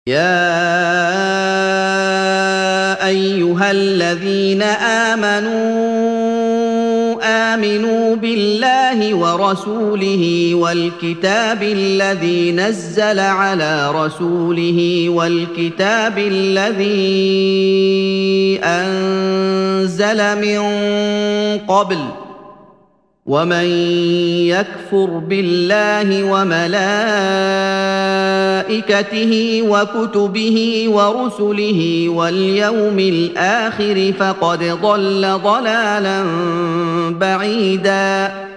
يا ايها الذين آمنوا بالله ورسوله والكتاب الذي نزل على رسوله والكتاب الذي أنزل من قبل ومن يكفر بالله وملائكته وكتبه ورسله واليوم الآخر فقد ضل ضلالا بعيدا